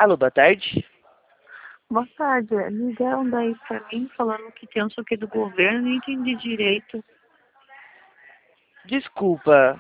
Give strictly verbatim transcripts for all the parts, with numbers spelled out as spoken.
Alô, boa tarde. Boa tarde. Ligaram daí pra mim falando que tem um sei o que do governo, nem entendi direito. Desculpa,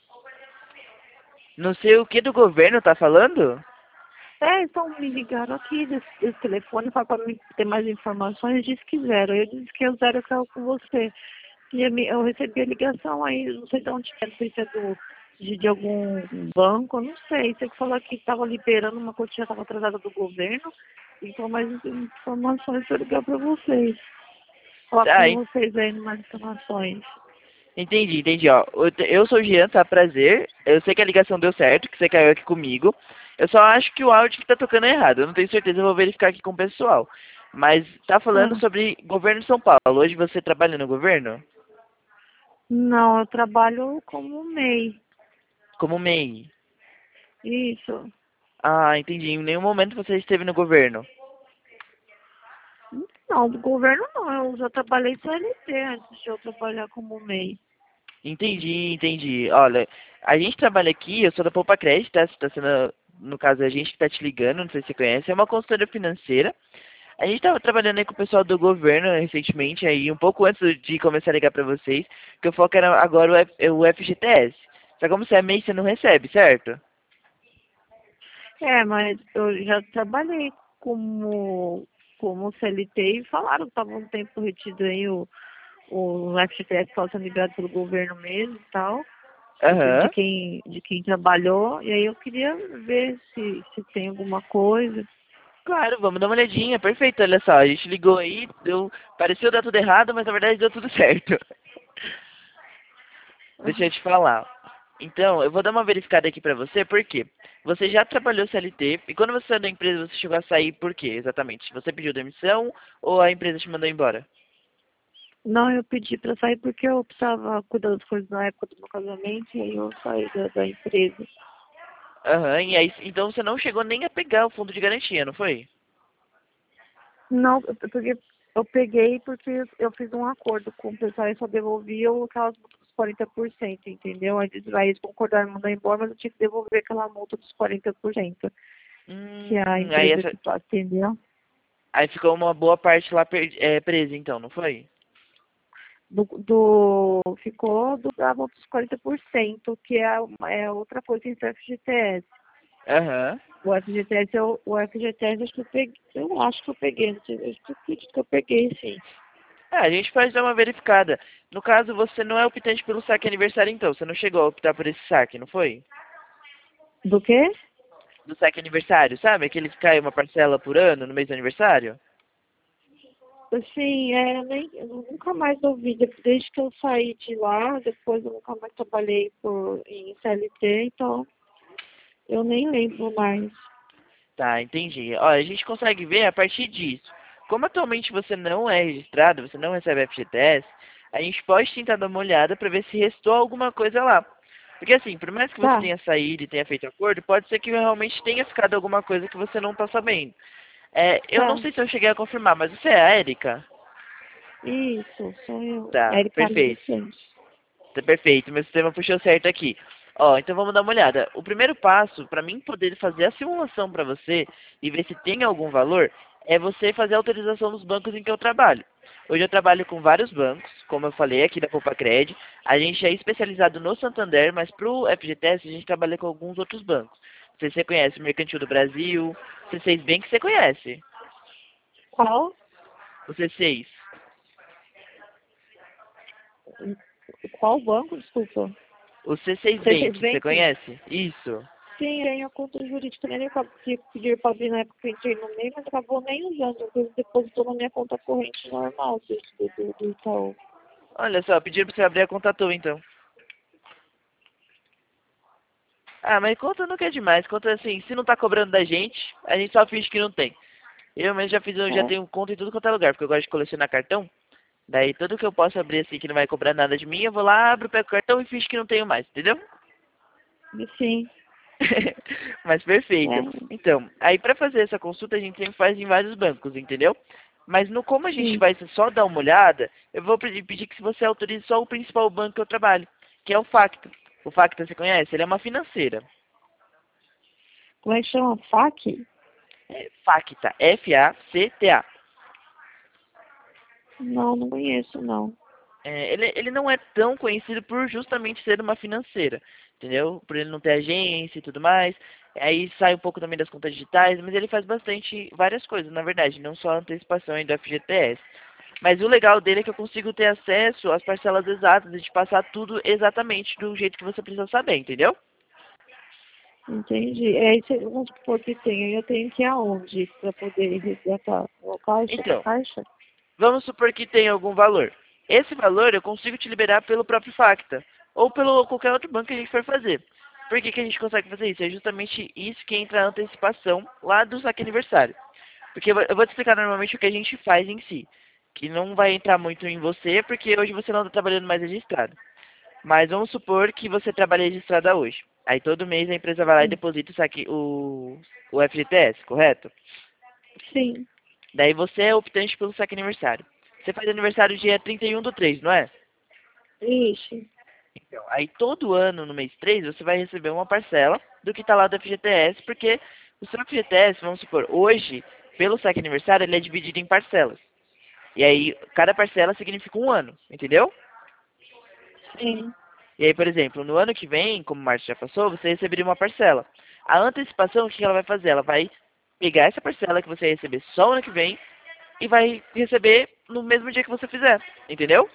não sei o que do governo tá falando? É, então me ligaram aqui desse, desse telefone, falaram pra mim ter mais informações, disse que zero. Eu disse que eu zero carro com você. E eu, me- eu recebi a ligação aí, não sei de onde é, não sei se é do, de, de algum banco, eu não sei. Você que falou que estava liberando uma quantia, estava atrasada do governo. Então, mais informações para ligar para vocês. Falar Tá, com en- vocês aí mais informações. entendi, entendi, ó. Eu te- eu sou o Jean, tá? Prazer. Eu sei que a ligação deu certo, que você caiu aqui comigo. Eu só acho que o áudio que tá tocando é errado. Eu não tenho certeza, eu vou verificar aqui com o pessoal. Mas tá falando Ah, sobre governo de São Paulo. Hoje você trabalha no governo? não, eu trabalho como M E I. Como M E I. Isso. Ah, entendi. Em nenhum momento você esteve no governo. Não, do governo não. Eu já trabalhei C L T antes de eu trabalhar como M E I. Entendi, entendi. Olha, a gente trabalha aqui, eu sou da Poupa Crédito, tá? Você tá sendo, no caso, a gente que tá te ligando, não sei se você conhece, é uma consultoria financeira. A gente estava trabalhando aí com o pessoal do governo recentemente, aí um pouco antes de começar a ligar para vocês, que o foco era agora o, F, é o F G T S. Só que como você é M E I, você não recebe, certo? É, mas eu já trabalhei como, como C L T e falaram que estava um tempo retido aí o, o F G T S só sendo liberado pelo governo mesmo e tal, de Aham. quem, de quem trabalhou. E aí eu queria ver se, se tem alguma coisa. Claro, vamos dar uma olhadinha, perfeito, olha só, a gente ligou aí, deu, pareceu dar tudo errado, mas na verdade deu tudo certo. Deixa eu te falar. Então, eu vou dar uma verificada aqui pra você, por quê? Você já trabalhou C L T, e quando você saiu da empresa, você chegou a sair por quê, exatamente? Você pediu demissão ou a empresa te mandou embora? Não, eu pedi para sair porque eu precisava cuidar das coisas na época do meu casamento e aí eu saí da, da empresa. Aham, e aí, então você não chegou nem a pegar o fundo de garantia, não foi? Não, eu peguei, eu peguei porque eu fiz um acordo com o pessoal e só devolvia o- aquelas multas dos quarenta por cento, entendeu? Aí eles, aí eles concordaram em mandar embora, mas eu tinha que devolver aquela multa dos quarenta por cento que a Hum, aí empresa essa, que faz, entendeu? aí ficou uma boa parte lá per, é, presa, então, não foi? Do, do, ficou do, da multa dos quarenta por cento, que é, uma- é outra coisa que tem F G T S. Aham. O F G T S, eu, o F G T S acho que eu peguei, eu acho que eu peguei, não sei, eu acho que eu acredito que eu peguei, sim. Ah, a gente pode dar uma verificada. No caso, você não é optante pelo saque aniversário, então. Você não chegou a optar por esse saque, não foi? Do quê? Do saque aniversário, sabe? Aquele que cai uma parcela por ano no mês do aniversário? Assim, é, nem, eu nunca mais ouvi, de- desde que eu saí de lá, depois eu nunca mais trabalhei por, em C L T, então eu nem lembro mais. Tá, entendi. Olha, a gente consegue ver a partir disso. Como atualmente você não é registrado, você não recebe F G T S, a gente pode tentar dar uma olhada para ver se restou alguma coisa lá. Porque assim, por mais que você Tá, tenha saído e tenha feito acordo, pode ser que realmente tenha ficado alguma coisa que você não está sabendo. É, eu não tá, sei se eu cheguei a confirmar, mas você é a Érica? isso, sou eu, Tá, Erika Lívia perfeito. Santos. Tá perfeito, meu sistema puxou certo aqui. Ó, então vamos dar uma olhada. O primeiro passo, para mim poder fazer a simulação para você e ver se tem algum valor, é você fazer a autorização dos bancos em que eu trabalho. Hoje eu trabalho com vários bancos, como eu falei aqui da Copacred. A gente é especializado no Santander, mas para o F G T S a gente trabalha com alguns outros bancos. Não sei se você conhece o Mercantil do Brasil, o C seis Bank você conhece. Qual? O C seis. Qual banco, desculpa? O C seis C seis Bank, você Bank? conhece? Isso. Sim, tem a conta jurídica, nem eu que pedir para abrir na época que eu entrei no meio, mas acabou nem usando, depois depositou na minha conta corrente normal do, do, do Itaú. Olha só, pediram pra você abrir a conta à toa, então. Ah, mas conta não quer demais. Conta assim, se não tá cobrando da gente, a gente só finge que não tem. Eu mesmo já fiz, eu já É, tenho conta em tudo quanto é lugar, porque eu gosto de colecionar cartão. Daí tudo que eu posso abrir assim que não vai cobrar nada de mim, eu vou lá, abro, pego o cartão e finge que não tenho mais, entendeu? sim, Mas perfeito. é, Então, aí pra fazer essa consulta a gente sempre faz em vários bancos, entendeu? Mas no como a gente sim. vai só dar uma olhada, eu vou pedir, pedir que você autorize só o principal banco que eu trabalho, que é o Facto. O Facta você conhece? Ele é uma financeira. Como é que chama? F A Q? É Facta, F A C T A. Não, não conheço, não. É, ele, ele não é tão conhecido por justamente ser uma financeira, entendeu? Por ele não ter agência e tudo mais. Aí sai um pouco também das contas digitais, mas ele faz bastante, várias coisas, na verdade, não só a antecipação aí do F G T S. Mas o legal dele é que eu consigo ter acesso às parcelas exatas e te passar tudo exatamente do jeito que você precisa saber, entendeu? Entendi. É, isso, vamos supor que tem. Eu tenho que ir aonde para poder resgatar? No caixa, da Então, caixa? vamos supor que tenha algum valor. Esse valor eu consigo te liberar pelo próprio Facta ou pelo qualquer outro banco que a gente for fazer. Por que, que a gente consegue fazer isso? É justamente isso que entra a antecipação lá do saque aniversário. Porque eu vou eu vou te explicar normalmente o que a gente faz em si. Que não vai entrar muito em você, porque hoje você não está trabalhando mais registrado. Mas vamos supor que você trabalha registrada hoje. Aí todo mês a empresa vai lá e Sim. deposita o, saque, o, o F G T S, correto? Sim. Daí você é optante pelo saque aniversário. Você faz aniversário dia trinta e um do três, não é? Ixi. Então, aí todo ano, no mês três, você vai receber uma parcela do que está lá do F G T S, porque o seu F G T S, vamos supor, hoje, pelo saque aniversário, ele é dividido em parcelas. E aí, cada parcela significa um ano, entendeu? Sim. E aí, por exemplo, no ano que vem, como o março já passou, você receberia uma parcela. A antecipação, o que ela vai fazer? Ela vai pegar essa parcela que você vai receber só o ano que vem e vai receber no mesmo dia que você fizer, entendeu?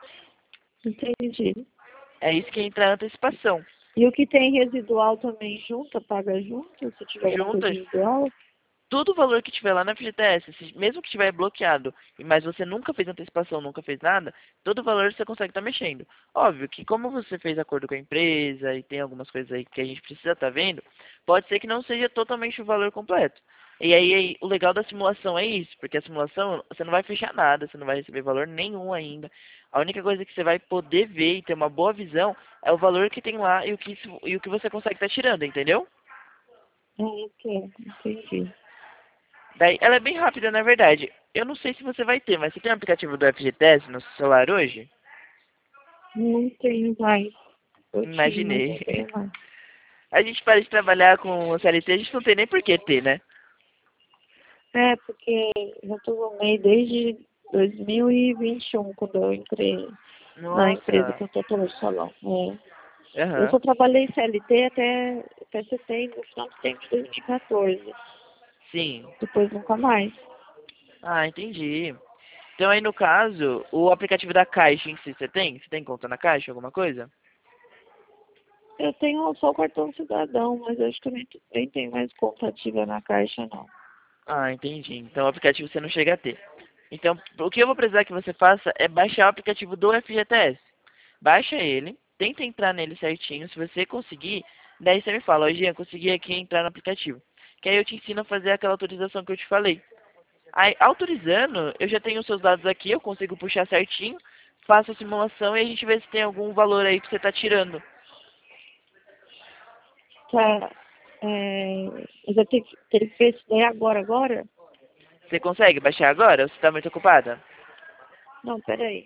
Entendi. É isso que entra a antecipação. E o que tem residual também junta, paga junto, se tiver alguma coisa Juntas, residual? todo o valor que tiver lá na F G T S, se- mesmo que estiver bloqueado, mas você nunca fez antecipação, nunca fez nada, todo o valor você consegue estar mexendo. Óbvio que como você fez acordo com a empresa e tem algumas coisas aí que a gente precisa estar vendo, pode ser que não seja totalmente o valor completo. E aí, aí, o legal da simulação é isso, porque a simulação você não vai fechar nada, você não vai receber valor nenhum ainda. A única coisa que você vai poder ver e ter uma boa visão é o valor que tem lá e o que, e o que você consegue estar tirando, entendeu? É, ok. Entendi. Daí, ela é bem rápida, na verdade. Eu não sei se você vai ter, mas você tem um aplicativo do F G T S no seu celular hoje? Não tenho mais. Eu tinha, mas não Imaginei. tenho mais. A gente para de trabalhar com o C L T, a gente não tem nem por que ter, né? É, porque já estou no meio desde dois mil e vinte e um, quando eu entrei na empresa Nossa. que eu estou no salão. É. Eu Aham. só trabalhei em C L T até, até setembro, no final de setembro de dois mil e quatorze. Sim. Depois nunca mais. Ah, entendi. Então aí no caso, o aplicativo da Caixa em si, você tem? Você tem conta na Caixa, alguma coisa? Eu tenho só o cartão cidadão, mas eu acho que eu nem, nem tenho mais conta ativa na caixa, não. Ah, entendi. Então o aplicativo você não chega a ter. Então, o que eu vou precisar que você faça é baixar o aplicativo do F G T S. Baixa ele, tenta entrar nele certinho. Se você conseguir, daí você me fala, ó, Jean, consegui aqui entrar no aplicativo. Que aí eu te ensino a fazer aquela autorização que eu te falei. Aí, autorizando, eu já tenho os seus dados aqui, eu consigo puxar certinho, faço a simulação e a gente vê se tem algum valor aí que você está tirando. Tá, é, eu já tenho que ter que ver isso daí agora, agora? Você consegue baixar agora ou você está muito ocupada? Não, peraí.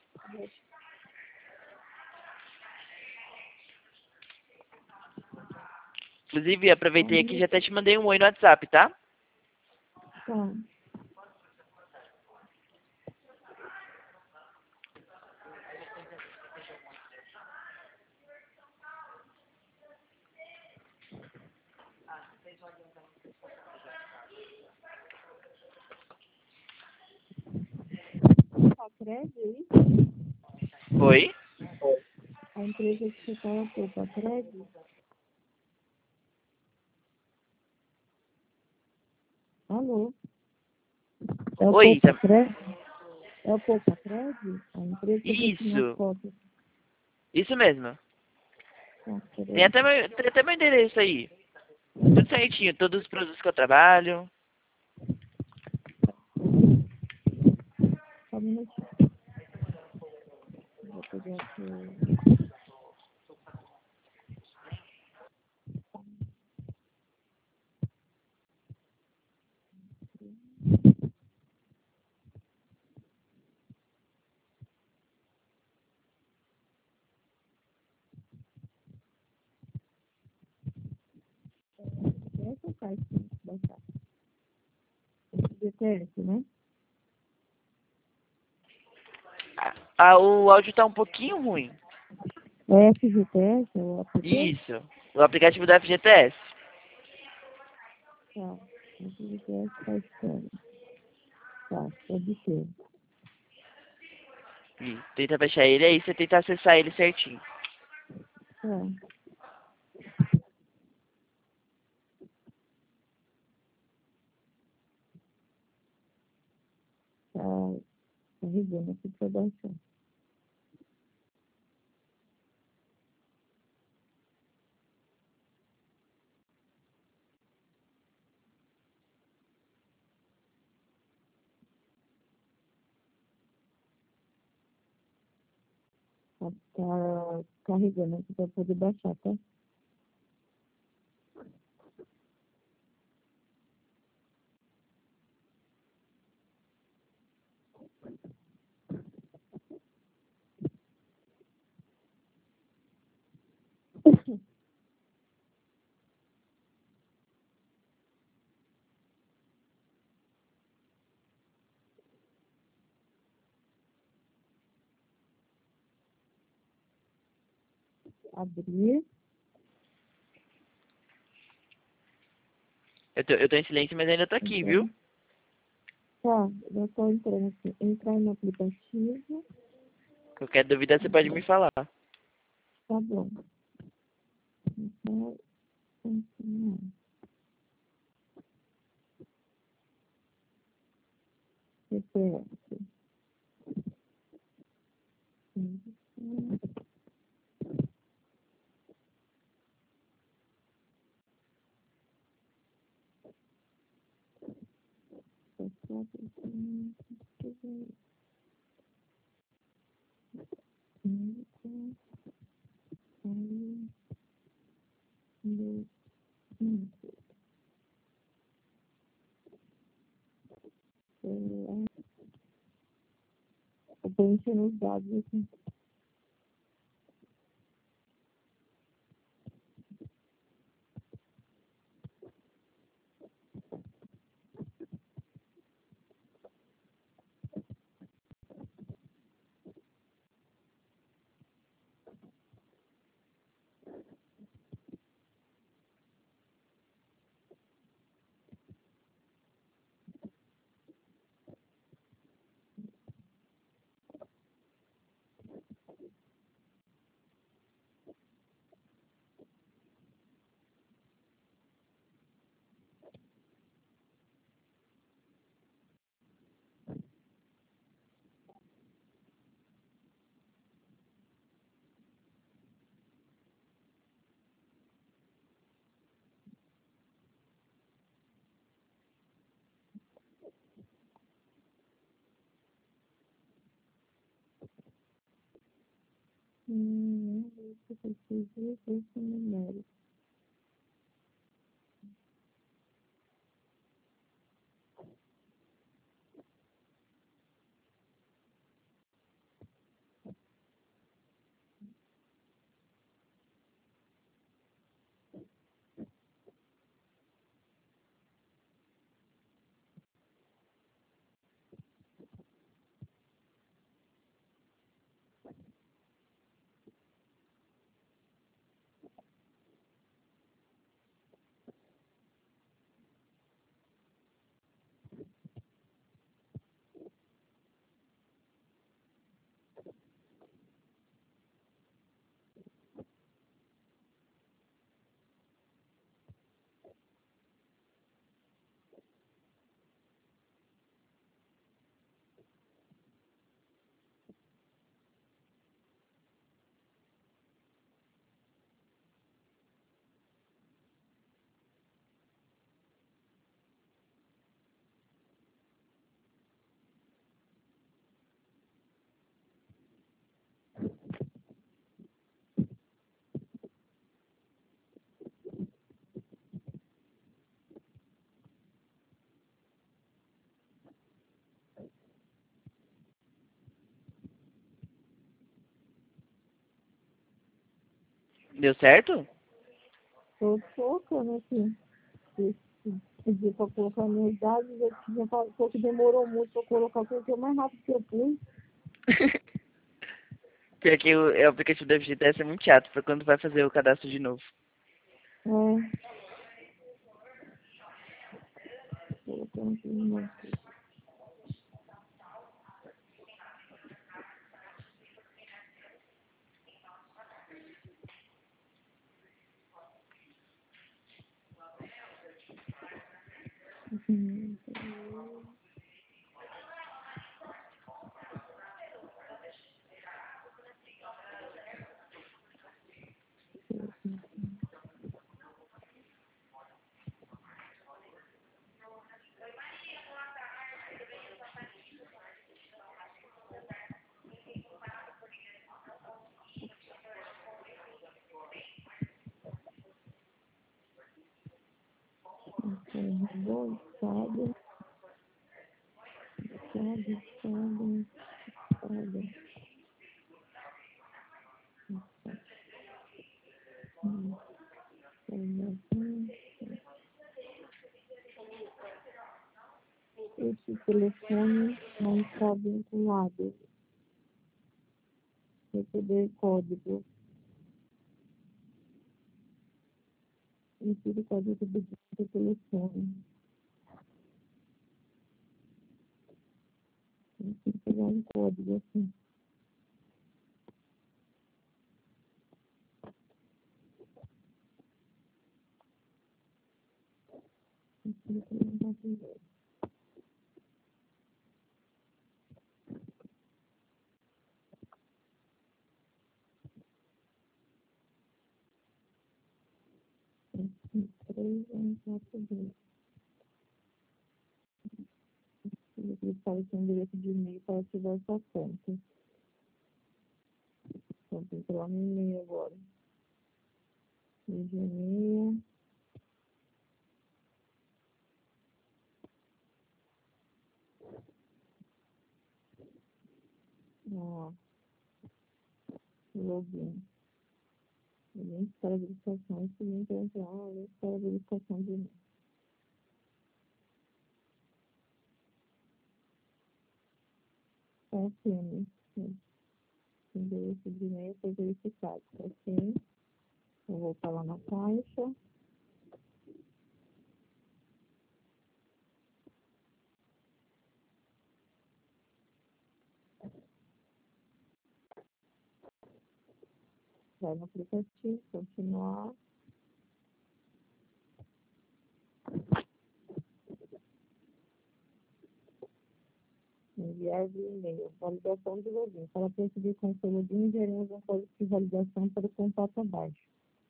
Inclusive, aproveitei aqui e Uhum. já até te mandei um oi no WhatsApp, tá? Tá. Sacred, é isso? Oi? A empresa que você está é o Sacred? Alô? É o Oi, tá... Poupa É o Poupa-Cred? A empresa que eu vi aqui nas Isso, fotos. isso mesmo. Tem Sacred. até meu, tem até meu endereço aí. Tudo certinho, todos os produtos que eu trabalho. Só um minutinho. Vou pegar aqui. Essa é o site que eu vou baixar. T S, né? Ah, o áudio tá um pouquinho ruim. É F G T S, o app? Isso. O aplicativo da F G T S. Tá. F G T S tá estranho. Tá, obter. E tenta fechar ele aí, você tenta acessar ele certinho. Tá. Tá carregando aqui pra baixar. Tá, tá carregando aqui pra poder baixar, tá? Abrir. Eu tô, eu tô em silêncio, mas ainda tô aqui, Entrar. viu? Tá, eu tô entrando aqui. Entrar no aplicativo. Qualquer dúvida você pode me falar. Tá bom. Então, continuar. C P F. Eu tô enchendo os dados aqui. Hum, eu preciso desse número. Deu certo? Tô colocando aqui. Esse pedi para colocar meus dados, eu tinha falou que demorou muito para colocar, porque o mais rápido que eu pus. Pior que o, o aplicativo do F G T S é muito chato pra quando vai fazer o cadastro de novo. É. Colocando aqui de novo. Uhum. Bom, sabe, sabe, sabe, sabe. Hum, hum, Esse telefone não está vinculado. Receber código. Insira o código do seu telefone. Tem que pegar um código assim. Insira o código do três, um, quatro, dois. Ele clicar o seu endereço de e-mail para ativar sua conta. Então, tem que ir lá no e-mail agora. E-mail. Ó, login. Link para verificação. Esse link vai entrar. Ó, link para verificação de e-mail. Confirme. Endereço de e-mail foi verificado. Ok. Eu vou voltar lá na caixa. Vai no aplicativo, continuar. Enviar de e-mail. Validação de login. Para prosseguir com o seu login, enviaremos um código de validação para o contato abaixo.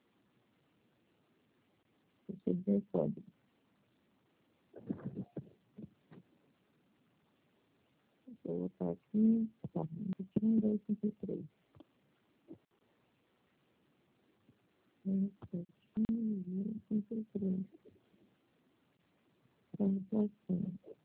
Receber o código. Vou colocar aqui. Tá. um, dois, cinco, três. um, dois, cinco, três. Transação.